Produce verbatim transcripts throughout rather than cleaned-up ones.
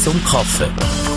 zum Kaffee.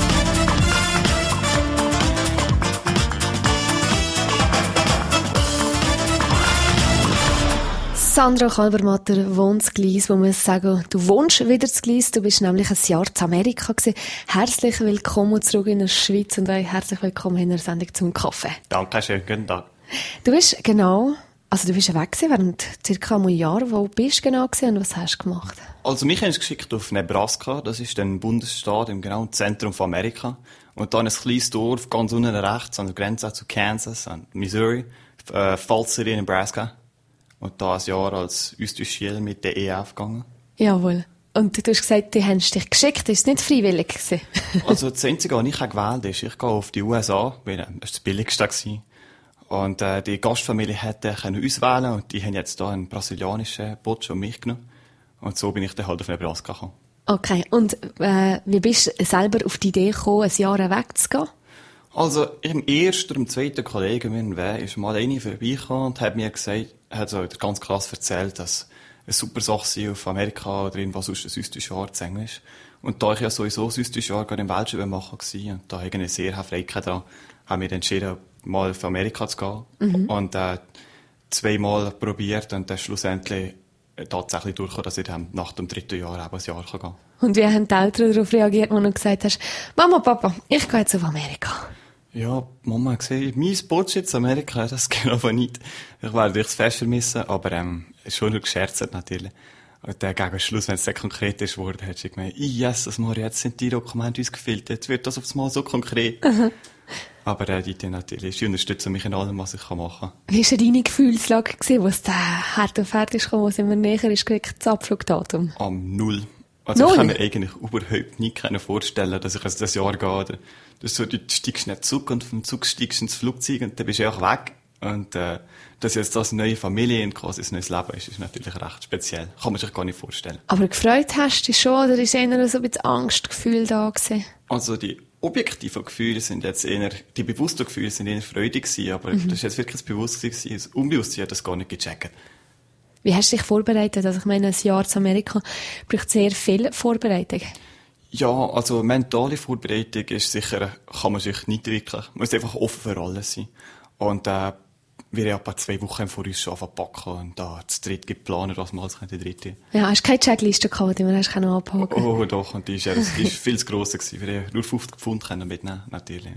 Sandra Kalbermatter wohnt in Gleis, wo man sagen, du wohnst wieder in Gleis, du bist nämlich ein Jahr in Amerika gewesen. Herzlich willkommen zurück in der Schweiz und auch herzlich willkommen in der Sendung zum Kaffee. Danke schön, guten Tag. Du bist genau, also du bist weg gewesen während circa einem Jahr. Wo bist du genau gewesen und was hast du gemacht? Also mich haben sie geschickt auf Nebraska, das ist ein Bundesstaat im genauen Zentrum von Amerika. Und dann ein kleines Dorf ganz unten rechts an der Grenze zu Kansas, an Missouri, äh, Falls City, Nebraska. Und da ein Jahr als Austauschschüler mit der E F gegangen. Jawohl. Und du hast gesagt, die haben dich geschickt. Ist es nicht freiwillig gewesen? Also das Einzige, was ich gewählt habe, ist, ich gehe auf die U S A, weil das war das Billigste gewesen. Und äh, die Gastfamilie hätte können auswählen und die haben jetzt da einen brasilianischen Butcher mitgenommen. Und so bin ich dann halt auf Nebraska gekommen. Okay. Und äh, wie bist du selber auf die Idee gekommen, ein Jahr wegzugehen? Also, im ersten oder im zweiten Kollegen, mein Weh, ist mal eine vorbeigekommen und hat mir gesagt, er hat so ganz krass erzählt, dass eine super Sache sei auf Amerika oder irgendwas sonst ein Austauschjahr zu Englisch. Und da ich ja sowieso ein Austauschjahr gerade im Weltschule machen war und da irgendwie sehr Freude dran, haben wir entschieden, mal auf Amerika zu gehen. Mhm. Und äh, zweimal probiert und dann schlussendlich tatsächlich durchgekommen, dass ich dann nach dem dritten Jahr eben ein Jahr gehen kann. Und wie haben die Eltern darauf reagiert, als du gesagt hast, Mama, Papa, ich gehe jetzt auf Amerika? Ja, die Mama hat gesagt, mein Bullshit in Amerika, das geht aber nicht. Ich werde dich fest vermissen, aber ähm, schon nur gescherzt natürlich. Und dann gegen Schluss, wenn es sehr konkret ist geworden, hat sie gemeint, yes, das Mario, jetzt sind die Dokumente ausgefüllt, jetzt wird das aufs Mal so konkret. Mhm. Aber äh, die tun natürlich, die unterstützen mich in allem, was ich machen kann. Wie war deine Gefühlslage, als der hart auf hart ist, wo es immer näher ist, das Abflugdatum? Am Null. Also Null? Ich kann mir eigentlich überhaupt nie vorstellen, dass ich also das Jahr gehe. Oder das so, du steigst nicht Zug und vom Zug steigst ins Flugzeug und dann bist du einfach weg. Und äh, dass jetzt das eine neue Familie und quasi ein neues Leben ist, ist natürlich recht speziell. Kann man sich gar nicht vorstellen. Aber gefreut hast du dich schon, oder ist eher so ein bisschen Angstgefühl da gewesen? Also die objektiven Gefühle sind jetzt eher, die bewussten Gefühle sind eher freudig gewesen, aber mhm. das ist jetzt wirklich das Bewusstsein gewesen. Das Unbewusstsein hat das gar nicht gecheckt. Wie hast du dich vorbereitet? Also ich meine, ein Jahr zu Amerika braucht sehr viel Vorbereitung. Ja, also mentale Vorbereitung ist sicher, kann man sich nicht entwickeln. Man muss einfach offen für alles sein. Und äh, wir haben etwa zwei Wochen im Voraus schon packen und da das dritte geplant, was mal als die dritte. Ja, hast du keine Checkliste gehabt, die man hast noch abhaken? Oh, doch, und die ist, ja, das ist viel zu gross gewesen. Wir haben nur fünfzig Pfund können mitnehmen, natürlich.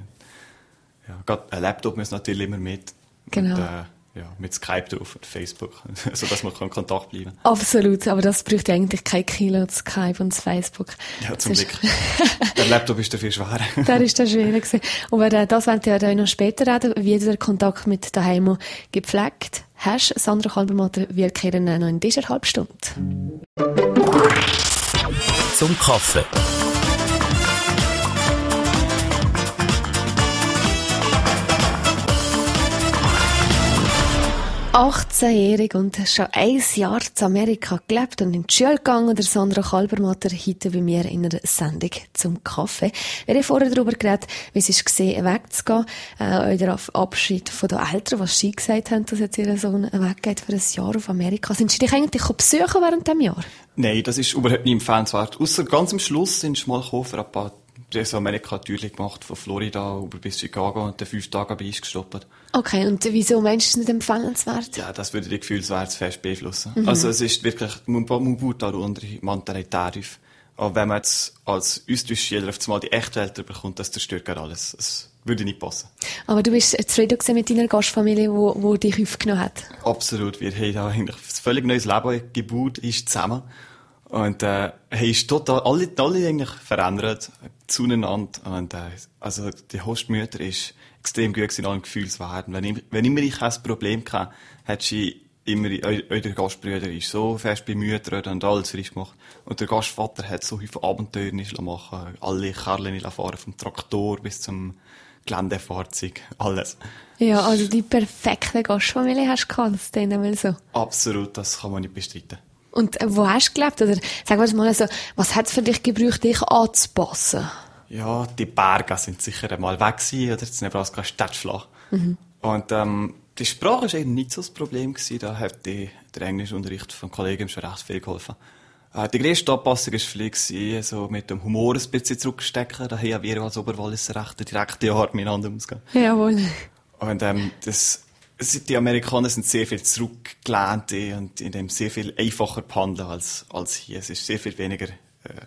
Ja, gerade ein Laptop muss natürlich immer mit. Genau. Und, äh, ja, mit Skype drauf und Facebook, sodass man in Kontakt bleiben kann. Absolut, aber das braucht ja eigentlich kein Kilo, das Skype und das Facebook. Ja, zum Glück. Der Laptop ist dafür schwer. Der ist der schwerer gewesen. Und äh, das wollen wir ja noch später reden, wie du den Kontakt mit daheim gepflegt hast. Sandra Kalbermatter, wir kehren noch in dieser Halbstunde. Zum Kaffee. achtzehnjährig und schon ein Jahr in Amerika gelebt und in die Schule gegangen. Der Sandra Kalbermatter heute bei mir in einer Sendung zum Kaffee. Wir haben vorher darüber geredet, wie es war, wegzugehen. Äh, der Abschied von den Eltern, was sie gesagt haben, dass jetzt ihr Sohn weggeht für ein Jahr auf Amerika. Sind sie dich eigentlich besuchen während diesem Jahr? Nein, das ist überhaupt nicht empfehlenswert. Ausser ganz am Schluss sind sie mal gekommen für ein paar das Amerika natürlich gemacht, von Florida über bis Chicago und dann fünf Tage bei uns gestoppt. Okay, und wieso meinst du es nicht empfehlenswert? Ja, das würde die Gefühlswerte fest beeinflussen. Mhm. Also es ist wirklich, man, man baut da eine andere Mentalität auf. Aber wenn man jetzt als Austauschschüler auf einmal die echte Eltern bekommt, das zerstört gerade alles. Das würde nicht passen. Aber du bist zufrieden mit deiner Gastfamilie, die dich aufgenommen hat? Absolut. Wir haben da eigentlich ein völlig neues Leben gebaut, ist zusammen. Und, äh, hey, ist total, alle, alle eigentlich verändert, zueinander. Und, äh, also, die Hostmutter ist extrem gut in allen Gefühlswerten. Wenn, ich, wenn immer ich ein Problem hatte, hat sie immer, euer Gastbrüder ist so fest bemüht und alles frisch gemacht. Und der Gastvater hat so viele Abenteuer machen, alle Kerlen fahren, vom Traktor bis zum Geländefahrzeug, alles. Ja, also die perfekte Gastfamilie hast du gehabt, das ist dann einmal so. Absolut, das kann man nicht bestreiten. Und wo hast du gelebt? Oder sag mal, mal so, was hat es für dich gebraucht, dich anzupassen? Ja, die Berge sind sicher einmal weg gewesen, oder? Das Nebraska ist flach. Mhm. Und ähm, die Sprache war eben nicht so das Problem gewesen. Da hat die, der Englischunterricht von Kollegen schon recht viel geholfen. Äh, die grösste Anpassung war vielleicht, so mit dem Humor ein bisschen zurückstecken. Da haben wir als Oberwalliser recht eine direkte Art miteinander umzugehen. Jawohl. Und ähm, das, die Amerikaner sind sehr viel zurückgelehnt und in dem sehr viel einfacher behandeln als, als hier. Es ist sehr viel weniger, äh,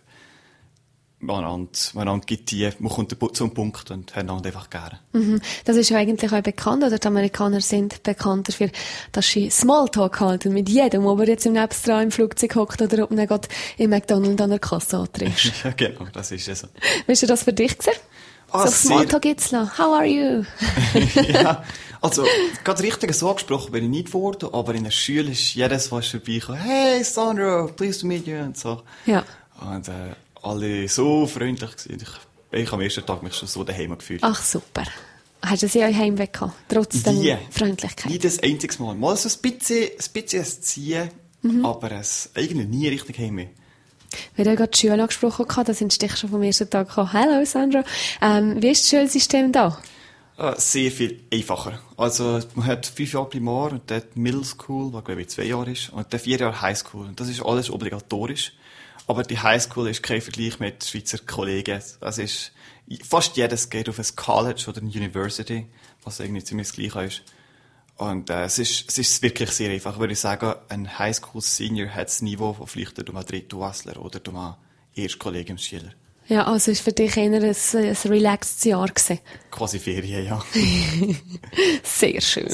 man, man gibt die, man kommt zum Punkt und hat einander einfach gerne. Mhm. Das ist ja eigentlich auch bekannt, oder? Die Amerikaner sind bekannt dafür, dass sie Smalltalk halten mit jedem, ob er jetzt im Nebstran im Flugzeug hockt oder ob man gerade im McDonald's an der Kasse antriffst. Ja, genau, das ist es so. Wie war das für dich gewesen? Ah, so Smalltalk jetzt lassen. How are you? Ja, also, gerade richtig so angesprochen bin ich nicht geworden, aber in der Schule ist jedes, was vorbeikommt, hey Sandra, pleased to meet you, und so. Ja. Und, äh, alle so freundlich gewesen. Ich, ich am ersten Tag mich schon so daheim gefühlt. Ach, super. Hast du sie euch heimweg gehabt? Trotz der Nie. Freundlichkeit? Nie das einzige Mal. Mal so ein bisschen, ein bisschen ein Ziehen, mhm. aber es eigentlich nie richtig heim mehr. Wir haben gerade die Schule angesprochen, da sind dich schon vom ersten Tag gekommen. Hallo Sandra. Ähm, wie ist das Schulsystem da? Äh, sehr viel einfacher. Also, man hat fünf Jahre Primar und dann Middle School, was glaube ich zwei Jahre ist, und dann vier Jahre High School. Und das ist alles obligatorisch. Aber die Highschool ist kein Vergleich mit Schweizer Kollegen. Das ist, fast jedes geht auf ein College oder eine University, was irgendwie ziemlich das Gleiche ist. Und, äh, es ist, es ist wirklich sehr einfach. Würde ich sagen, ein Highschool Senior hat das Niveau von vielleicht um einen Drittelwässler oder um einen Erstkollegiumsschüler. Ja, also ist für dich eher ein, ein relaxed Jahr gewesen. Quasi Ferien, ja. Sehr schön.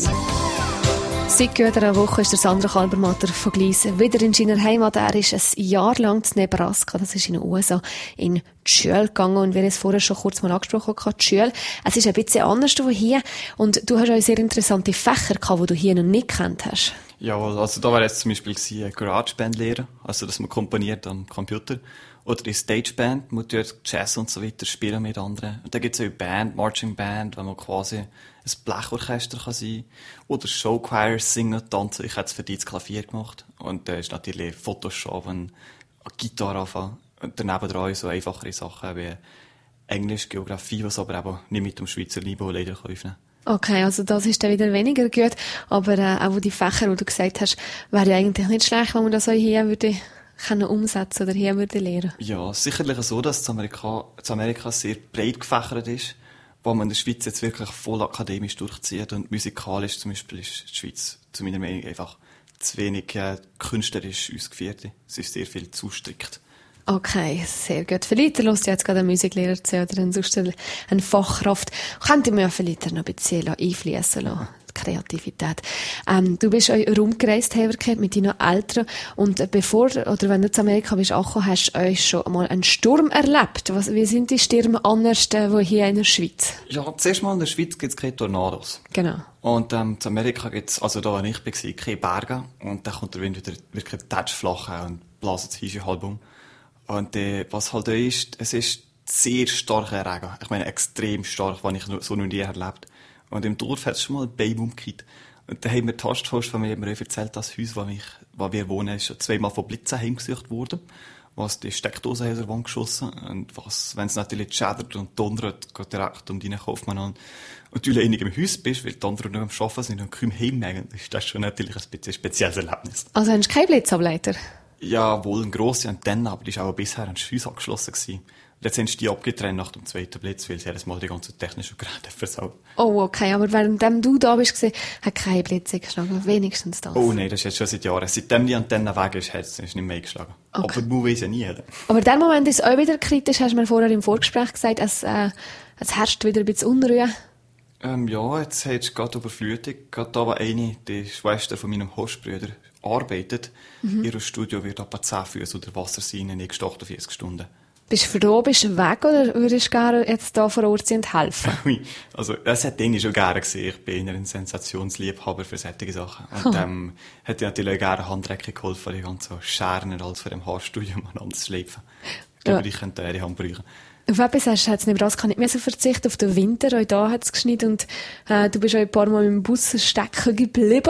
Seit gut einer Woche ist der Sandra Kalbermatter von Gleis wieder in seiner Heimat. Er ist ein Jahr lang in Nebraska, das ist in den U S A, in die Schule gegangen. Und wir haben es vorher schon kurz mal angesprochen, die Schule. Es ist ein bisschen anders als hier. Und du hast auch sehr interessante Fächer gehabt, die du hier noch nicht gekannt hast. Ja, also da war jetzt zum Beispiel GarageBand lehren, also dass man komponiert am Computer. Oder die Stageband, man tut Jazz und so weiter spielen mit anderen. Und dann gibt es auch Band, Marching Band, wenn man quasi ein Blechorchester kann sein. Oder Showchoir, singen, tanzen. Ich habe es für die das Klavier gemacht. Und da ist natürlich Photoshop und Gitarre anfangen. Und daneben dran so einfachere Sachen wie Englisch, Geografie, was aber eben nicht mit dem Schweizer Niveau leider öffnen kann. Okay, also das ist dann wieder weniger gut. Aber äh, auch die Fächer, die du gesagt hast, wäre ja eigentlich nicht schlecht, wenn man das auch hier würde können umsetzen oder hier würde lernen. Ja, sicherlich so, dass das Amerika, das Amerika sehr breit gefächert ist, wo man in der Schweiz jetzt wirklich voll akademisch durchzieht. Und musikalisch zum Beispiel ist die Schweiz, zu meiner Meinung, einfach zu wenig äh, künstlerisch ausgeführt. Es ist sehr viel zu strikt. Okay, sehr gut. Vielleicht hörst du jetzt gerade einen Musiklehrer zu oder einen, sonst eine Fachkraft. Könnte man ja vielleicht noch ein bisschen einfließen lassen. Kreativität. Ähm, du bist auch rumgereist, hergekehrt mit deinen Eltern. Und bevor, oder wenn du zu Amerika bist, angekommen, hast du euch schon mal einen Sturm erlebt. Was, wie sind die Stürme anders, äh, hier in der Schweiz? Ja, zuerst mal in der Schweiz gibt es keine Tornados. Genau. Und, ähm, zu Amerika gibt es, also da, wo ich war, keine Berge. Und dann kommt der Wind wieder wirklich tatschflach und bläst das Häuschen halb um. Und, äh, was halt da ist, es ist sehr starker Regen. Ich meine, extrem stark, was ich so noch nie erlebt. Und im Dorf hat es schon mal ein Baby umgekehrt. Und da haben wir die Hostfamilie mir erzählt, das Haus, wo, mich, wo wir wohnen, ist schon zweimal von Blitzen heimgesucht worden. Was die Steckdose aus der Wand geschossen. Und was, wenn es natürlich schädert und donnert, geht direkt um deinen Kopf an. Und du in einem Haus bist, weil die anderen nur am Arbeiten sind und kaum heimmerken, ist das schon natürlich ein bisschen ein spezielles Erlebnis. Also hast du keinen Blitzableiter? Ja, wohl eine grosse Antenne, aber die war auch bisher an das Haus angeschlossen gewesen. Jetzt haben sie die abgetrennt nach dem zweiten Blitz, weil sie jedes Mal die ganzen technischen Geräte versaut. Oh, okay. Aber währenddem du da bist, hat keine Blitze geschlagen. Wenigstens das. Oh nein, das ist jetzt schon seit Jahren. Seitdem die Antenne weg ist, hat es nicht mehr eingeschlagen. Okay. Aber man weiss ja nie. Oder? Aber der Moment ist auch wieder kritisch, hast du mir vorher im Vorgespräch gesagt, es, äh, es herrscht wieder ein bisschen Unruhe. Ähm, ja, jetzt hast du gerade Überflutung. Gerade da, wo eine, die Schwester von meinem Hostbruder, arbeitet. Mhm. Ihr Studio wird etwa zehn Füße unter Wasser sein in nächsten achtundvierzig Stunden. Bist du froh, bist du weg oder würdest du gerne jetzt hier vor Ort sein und helfen? Also, das hätte ich schon gerne gesehen. Ich bin eher ein Sensationsliebhaber für solche Sachen. Und ähm, hätte ich natürlich auch gerne Handrecke geholfen, die ganzen Scheren als von dem Haarstudio aneinander zu schleifen. Ich glaube, ja. Ich könnte die Hand brauchen. Auf etwas hast du jetzt Nebraska nicht mehr so verzichtet, auf den Winter. Auch da hat es geschneit und äh, du bist auch ein paar Mal im Bus stecken geblieben.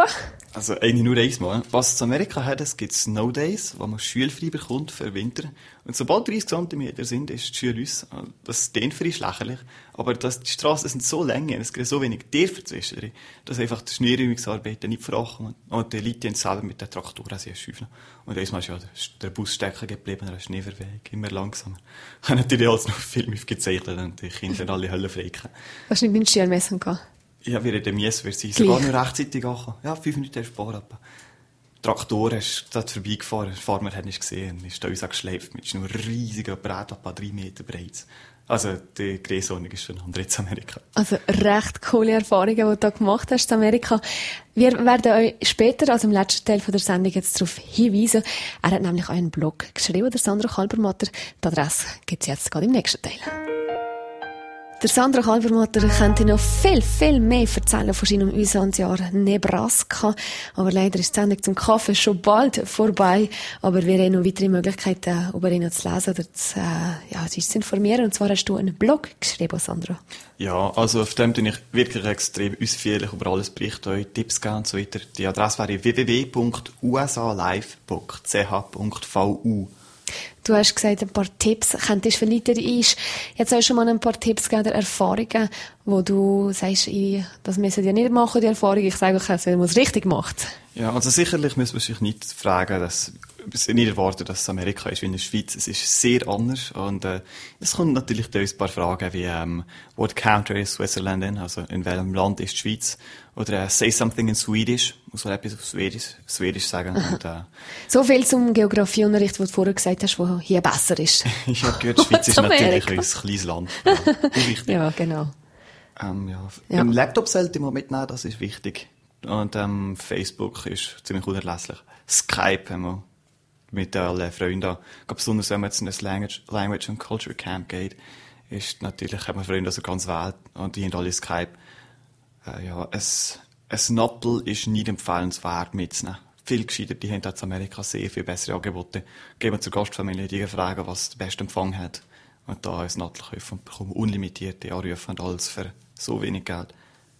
Also eigentlich nur einmal. Was es in Amerika hat, es gibt Snow Days, wo man schulfrei bekommt für den Winter. Und sobald dreißig Zentimeter sind, ist die Schule aus. Das klingt für uns lächerlich. Aber das, die Strassen sind so lang, es gibt so wenig Dörfer zwischendrin, dass einfach die Schneeräumungsarbeiten nicht vorankommen. Und die Leute selber mit den Traktoren sie schaufeln. Und einmal ist ja der Bus stecken geblieben, der Schneeverwehung, immer langsamer. Ich habe natürlich alles noch Filme gezeichnet und die Kinder alle höllenfrei gehabt. Hast du nicht mit den Schulmessen gehabt? Ja, wie der Mies wird sein. Sogar noch rechtzeitig angekommen. Ja, fünf Minuten Sport. Traktor ist dort vorbeigefahren. Der Farmer hat nicht gesehen. Ist da uns auch geschleift mit einem riesigen Brett, etwa drei Meter breit. Also, die Größenordnung ist schon andere in Amerika. Also, recht coole Erfahrungen, die du da gemacht hast in Amerika. Wir werden euch später, also im letzten Teil der Sendung, jetzt darauf hinweisen. Er hat nämlich einen Blog geschrieben, der Sandro Kalbermatter. Die Adresse gibt es jetzt gerade im nächsten Teil. Der Sandro Kalbermatter könnte noch viel, viel mehr erzählen von seinem Auslandsjahr Nebraska. Aber leider ist die Sendung zum Kaffee schon bald vorbei. Aber wir haben noch weitere Möglichkeiten, über ihn zu lesen oder zu, äh, ja, sich zu informieren. Und zwar hast du einen Blog geschrieben, Sandro. Ja, also auf dem bin ich wirklich extrem ausführlich über alles berichten, euch Tipps geben und so weiter. Die Adresse wäre w w w punkt u s a live punkt c h punkt v u. Du hast gesagt, ein paar Tipps könntest du für Leute ist. Jetzt hast du schon mal ein paar Tipps gegeben, oder Erfahrungen, wo du sagst, ich, das müssen die nicht machen, die Erfahrung. Ich sage euch, dass man es richtig macht. Ja, also sicherlich muss man sich nicht fragen, dass, nicht erwarten, dass es Amerika ist wie in der Schweiz. Es ist sehr anders und äh, es kommt natürlich da ein paar Fragen wie ähm, what country is Switzerland in? Also in welchem Land ist die Schweiz? Oder äh, say something in Swedish. Muss man etwas auf Schwedisch, Schwedisch sagen. Und, äh, so viel zum Geografieunterricht, was du vorher gesagt hast, wo hier besser ist. Ich habe gehört, die Schweiz ist natürlich ein kleines Land. Ja, ja genau. Ähm, ja. Ja. Ein Laptop sollte man mitnehmen, das ist wichtig. Und ähm, Facebook ist ziemlich unerlässlich. Skype haben wir mit allen Freunden. Besonders wenn man jetzt in ein Language, Language and Culture Camp geht, ist natürlich, haben wir Freunde aus der ganzen Welt und die haben alle Skype. Äh, ja, ein, ein Nattel ist nicht empfehlenswert mitzunehmen. Viel gescheiter, die haben in Amerika sehr viel bessere Angebote. Gehen wir zur Gastfamilie, die fragen, was der beste Empfang hat. Und da ein Nattel kaufen und bekommen unlimitierte Anrufe und alles für so wenig Geld.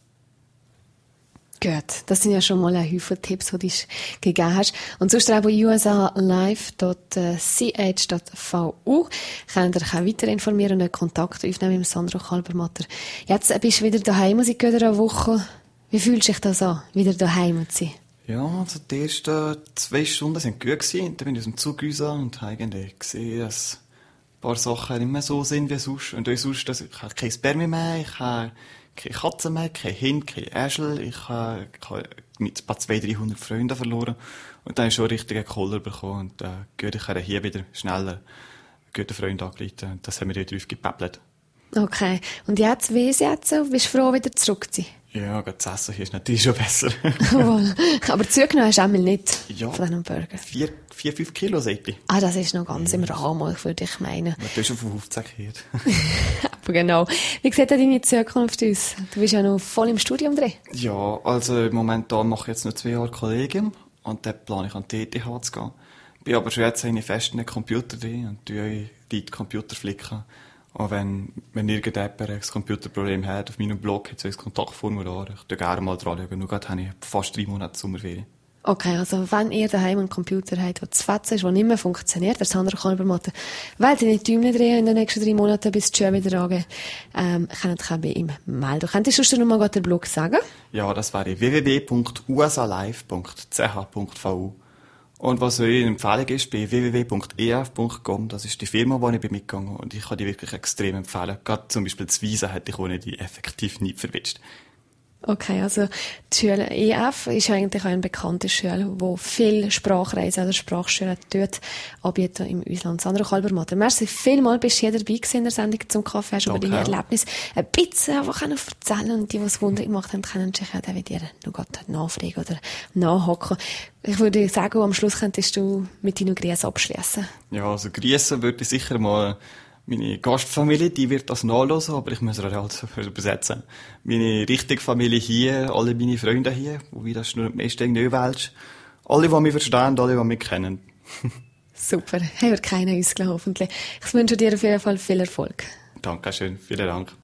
Gut, das sind ja schon mal ein Haufen Tipps, die du gegeben hast. Und sonst auch u s a live punkt c h punkt v u könnt ihr euch auch weiter informieren und einen Kontakt aufnehmen mit Sandro Kalbermatter. Jetzt bist du wieder daheim seit einer Woche. Wie fühlst du dich das an, wieder daheim zu sein? Ja, also die ersten zwei Stunden waren gut gewesen. Dann bin ich aus dem Zug raus und habe eigentlich gesehen, dass ein paar Sachen nicht mehr so sind wie sonst. Und auch sonst, dass ich habe kein Spermien mehr, ich habe keine Katze mehr, kein Hund, kein Äschel. Ich habe, ich habe mit etwa zweihundert, dreihundert Freunden verloren. Und dann habe ich schon einen richtigen Koller bekommen. Und äh, gut, ich habe hier wieder schneller einen guten Freund angerufen. Und das haben wir wieder aufgepäppelt. Okay. Und jetzt, wie ist es jetzt so? Bist du froh, wieder zurück zu sein? Ja, das Essen hier ist natürlich schon besser. Aber zugenommen hast du einmal nicht ja, von diesen Burger. Vier, vier, fünf Kilo, sagt ich. Ah, das ist noch ganz ja. im Rahmen, würde ich meinen. Du bist schon von fünfzehn gehört. Aber genau. Wie sieht denn deine Zukunft aus? Du bist ja noch voll im Studium drin. Ja, also momentan mache ich jetzt noch zwei Jahre Kollegium und dann plane ich an die E T H zu gehen. Bin aber schon jetzt eine fest in den Computer drin und tue die Computer flicken. Und wenn, wenn irgendjemand ein Computerproblem hat, auf meinem Blog hat es ein Kontaktformular. Ich schaue gerne mal dran schauen. Nur gerade habe ich fast drei Monate Sommerferien. Okay, also wenn ihr daheim einen Computer habt, der zu fetzen ist, der nicht mehr funktioniert, der Sandro Kalbermatter, weil ihr nicht die Däumchen drehen in den nächsten drei Monaten, bis die Schuhe wieder angehen, ähm, könnt ihr euch bei ihm melden. Könntest du sonst noch mal den Blog sagen? Ja, das wäre w w w punkt u s a live punkt c h punkt v u. Und was eure Empfehlung ist, bei w w w punkt e f punkt com, das ist die Firma, wo ich bin mitgegangen und ich kann die wirklich extrem empfehlen. Gerade zum Beispiel das Visa hätte ich ohne die effektiv nie verwitscht. Okay, also die Schule E F ist eigentlich auch eine bekannte Schule, die viele Sprachreisen oder Sprachschulen dort anbieten im Ausland. Sandro Kalbermatter, merci vielmals, bist du hier dabei gewesen in der Sendung zum Kaffee, hast über deine Erlebnisse ein bisschen einfach erzählen und die, die es Wunder gemacht haben, können sich auch mit dir noch nachfragen oder nachhaken. Ich würde sagen, am Schluss könntest du mit deinen Grüßen abschließen. Ja, also Grüßen würde ich sicher mal meine Gastfamilie, die wird das nachhören, aber ich muss es halt übersetzen. Meine richtige Familie hier, alle meine Freunde hier, wobei das nur meist nicht wählst. Alle, die mich verstehen, alle, die mich kennen. Super, haben wir keinen ausgelassen, hoffentlich. Ich wünsche dir auf jeden Fall viel Erfolg. Dankeschön, vielen Dank.